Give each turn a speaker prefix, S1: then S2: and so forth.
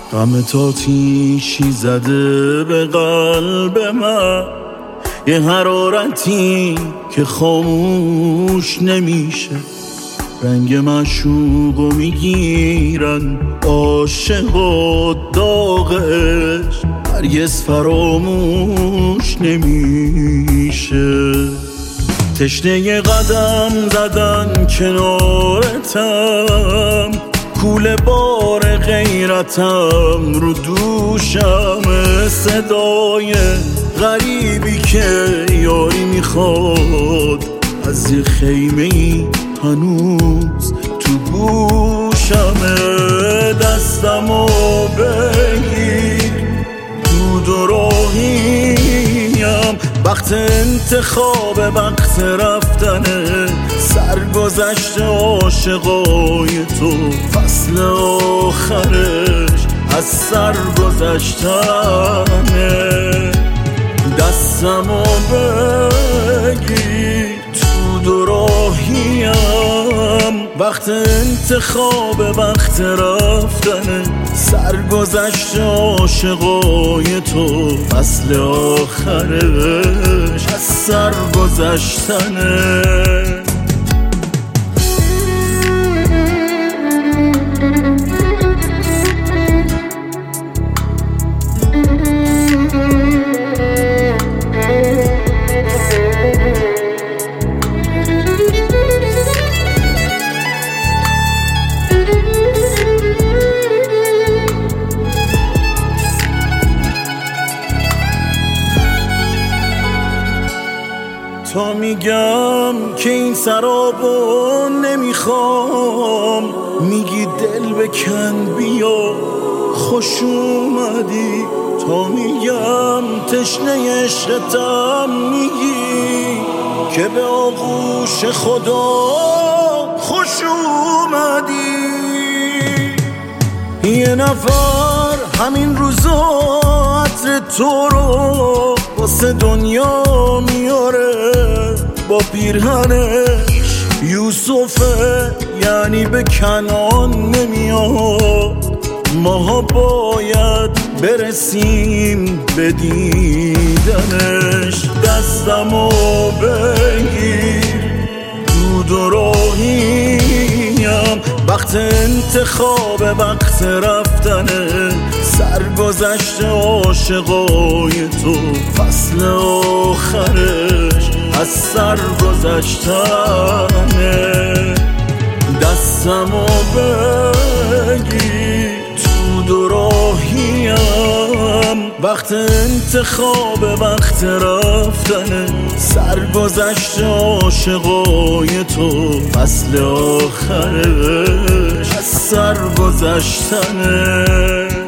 S1: غمت آتیشی زده به قلب من، یه حرارتی که خاموش نمیشه. رنگ معشوقو میگیرن عاشق و داغ عشق، هرگز فراموش نمیشه. تشنه قدم زدن کنارتم، کوله بار غیرتم رو دوشم، صدای غریبی که یاری میخواد از یه خیمه ای هنوز تو گوشمه. دستمو بگیر دود و راهیم، وقت انتخاب وقت رفتنه، سرگذشت عاشقای تو فصل آخرش از سر گذشتنه. دستمو بگیر تو دو راهیم، وقت انتخاب وقت رفتنه، سرگذشت عاشقای تو فصل آخرش از سر گذشتنه. تا میگم که این سرابو نمیخوام، میگی دل بکن بیا خوش اومدی. تا میگم تشنه عشقتم، میگی که به آغوش خدا خوش اومدی. یه نفر همین روزا عطر تو رو واسه دنیا میاره، با پیرهنش یوسفه یعنی به کنعان نمیاد. ماها باید برسیم به دیدنش. دستمو بگیر دود و راهیم، وقت انتخاب وقت رفتنه، سرگذشت عاشقای تو فصل آخرش از سر گذشتنه. دستمو بگیر تو دو راهیم، وقت انتخاب وقت رفتنه، سرگذشت عاشقای تو فصل آخرش از سر گذشتنه.